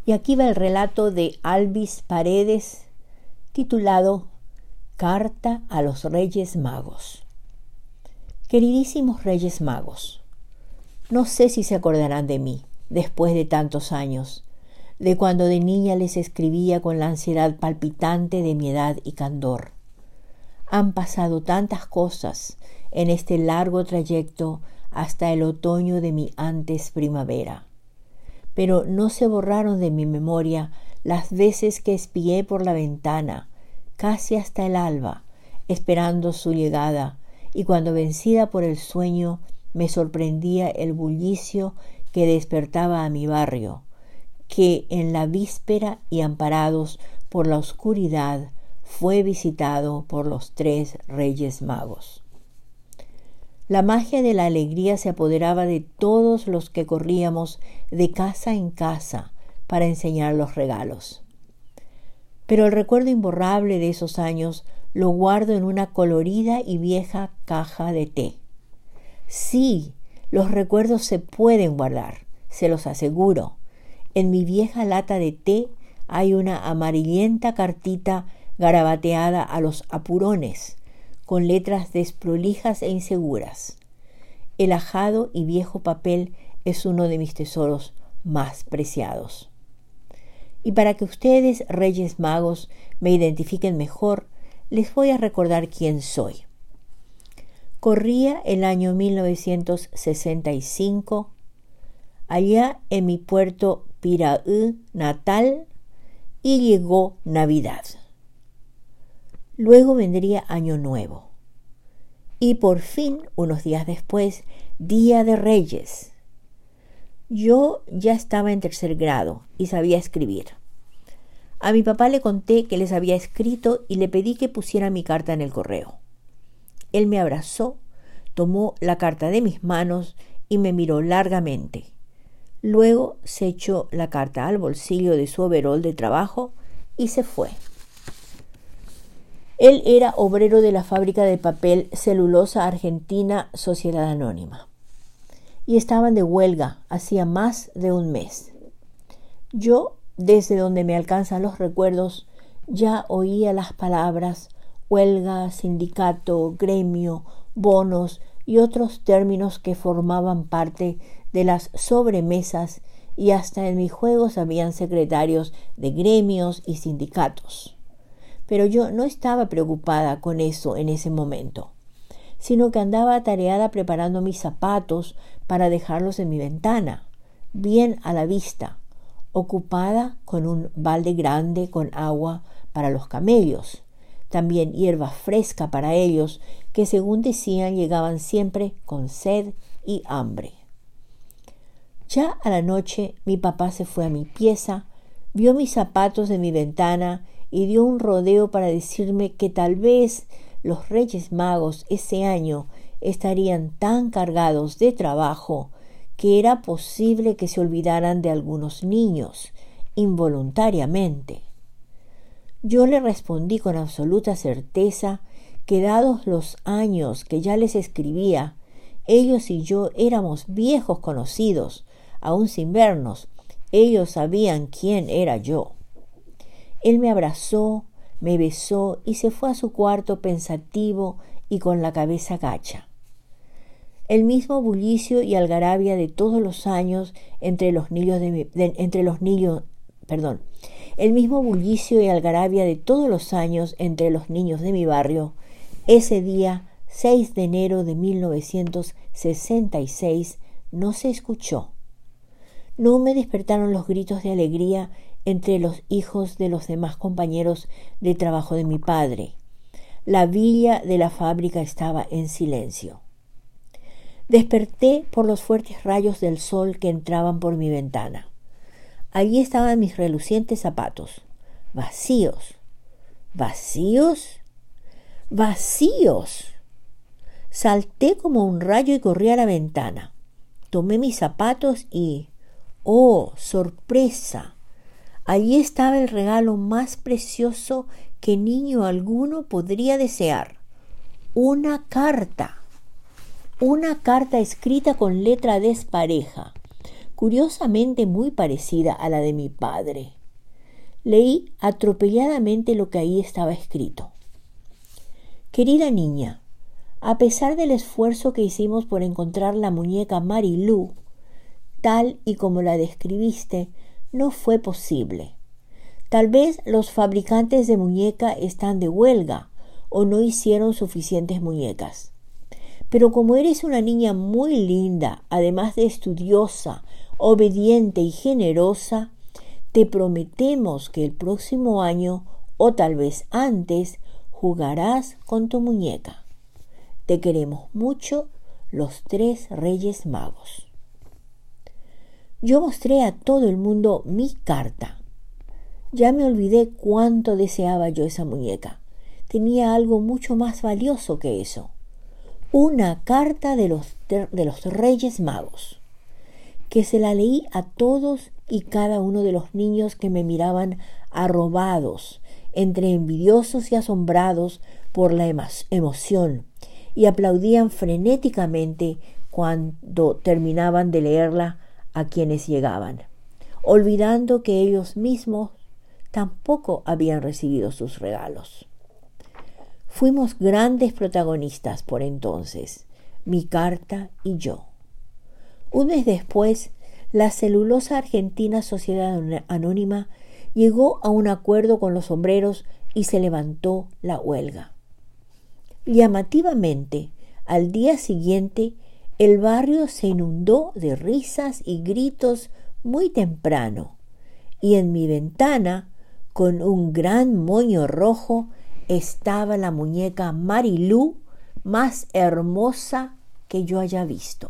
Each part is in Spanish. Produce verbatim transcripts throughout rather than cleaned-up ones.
Y aquí va el relato de Alvis Paredes, titulado Carta a los Reyes Magos. Queridísimos Reyes Magos, no sé si se acordarán de mí, después de tantos años, de cuando de niña les escribía con la ansiedad palpitante de mi edad y candor. Han pasado tantas cosas en este largo trayecto hasta el otoño de mi antes primavera, pero no se borraron de mi memoria las veces que espié por la ventana, casi hasta el alba, esperando su llegada, y cuando vencida por el sueño me sorprendía el bullicio que despertaba a mi barrio, que en la víspera y amparados por la oscuridad fue visitado por los tres Reyes Magos. La magia de la alegría se apoderaba de todos los que corríamos de casa en casa para enseñar los regalos. Pero el recuerdo imborrable de esos años lo guardo en una colorida y vieja caja de té. Sí, los recuerdos se pueden guardar, se los aseguro. En mi vieja lata de té hay una amarillenta cartita garabateada a los apurones, con letras desprolijas e inseguras. El ajado y viejo papel es uno de mis tesoros más preciados. Y para que ustedes, Reyes Magos, me identifiquen mejor, les voy a recordar quién soy. Corría el año mil novecientos sesenta y cinco, allá en mi puerto Piraí natal, y llegó Navidad. Luego vendría Año Nuevo. Y por fin, unos días después, Día de Reyes. Yo ya estaba en tercer grado y sabía escribir. A mi papá le conté que les había escrito y le pedí que pusiera mi carta en el correo. Él me abrazó, tomó la carta de mis manos y me miró largamente. Luego se echó la carta al bolsillo de su overol de trabajo y se fue. Él era obrero de la fábrica de papel Celulosa Argentina Sociedad Anónima y estaban de huelga hacía más de un mes. Yo, desde donde me alcanzan los recuerdos, ya oía las palabras huelga, sindicato, gremio, bonos y otros términos que formaban parte de las sobremesas, y hasta en mis juegos habían secretarios de gremios y sindicatos. Pero yo no estaba preocupada con eso en ese momento, sino que andaba atareada preparando mis zapatos para dejarlos en mi ventana, bien a la vista, ocupada con un balde grande con agua para los camellos, también hierba fresca para ellos, que según decían llegaban siempre con sed y hambre. Ya a la noche mi papá se fue a mi pieza, vio mis zapatos de mi ventana y dio un rodeo para decirme que tal vez los Reyes Magos ese año estarían tan cargados de trabajo que era posible que se olvidaran de algunos niños, involuntariamente. Yo le respondí con absoluta certeza que dados los años que ya les escribía, ellos y yo éramos viejos conocidos, aún sin vernos. Ellos sabían quién era yo. Él me abrazó, me besó y se fue a su cuarto pensativo y con la cabeza gacha. El mismo bullicio y algarabia de todos los años entre los niños de, mi, de entre los niños, perdón, el mismo bullicio y algarabia de todos los años entre los niños de mi barrio, ese día seis de enero de mil novecientos sesenta y seis, no se escuchó. No me despertaron los gritos de alegría entre los hijos de los demás compañeros de trabajo de mi padre. La villa de la fábrica estaba en silencio. Desperté por los fuertes rayos del sol que entraban por mi ventana. Allí estaban mis relucientes zapatos, vacíos. ¿Vacíos? ¡Vacíos! Salté como un rayo y corrí a la ventana. Tomé mis zapatos y... ¡oh, sorpresa! Allí estaba el regalo más precioso que niño alguno podría desear. Una carta. Una carta escrita con letra despareja, curiosamente muy parecida a la de mi padre. Leí atropelladamente lo que ahí estaba escrito. Querida niña, a pesar del esfuerzo que hicimos por encontrar la muñeca Marilú, tal y como la describiste, no fue posible. Tal vez los fabricantes de muñeca están de huelga o no hicieron suficientes muñecas. Pero como eres una niña muy linda, además de estudiosa, obediente y generosa, te prometemos que el próximo año, o tal vez antes, jugarás con tu muñeca. Te queremos mucho, los tres Reyes Magos. Yo mostré a todo el mundo mi carta. Ya me olvidé cuánto deseaba yo esa muñeca. Tenía algo mucho más valioso que eso. Una carta de los, de los Reyes Magos, que se la leí a todos y cada uno de los niños que me miraban arrobados, entre envidiosos y asombrados por la emo- emoción, y aplaudían frenéticamente cuando terminaban de leerla a quienes llegaban, olvidando que ellos mismos tampoco habían recibido sus regalos. Fuimos grandes protagonistas por entonces, mi carta y yo. Un mes después, la celulosa argentina Sociedad Anónima llegó a un acuerdo con los sombreros y se levantó la huelga. Llamativamente, al día siguiente, el barrio se inundó de risas y gritos muy temprano, y en mi ventana, con un gran moño rojo, estaba la muñeca Marilú más hermosa que yo haya visto.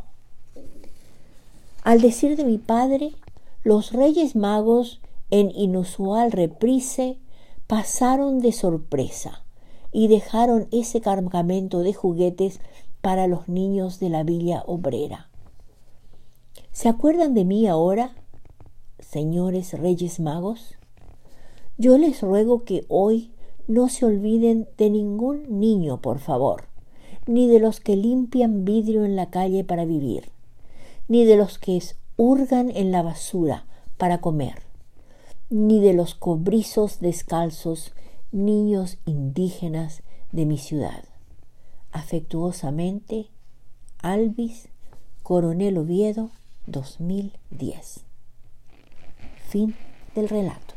Al decir de mi padre, los Reyes Magos, en inusual reprise, pasaron de sorpresa y dejaron ese cargamento de juguetes para los niños de la Villa Obrera. ¿Se acuerdan de mí ahora, señores Reyes Magos? Yo les ruego que hoy no se olviden de ningún niño, por favor, ni de los que limpian vidrio en la calle para vivir, ni de los que hurgan en la basura para comer, ni de los cobrizos descalzos, niños indígenas de mi ciudad. Afectuosamente, Alvis, Coronel Oviedo, dos mil diez. Fin del relato.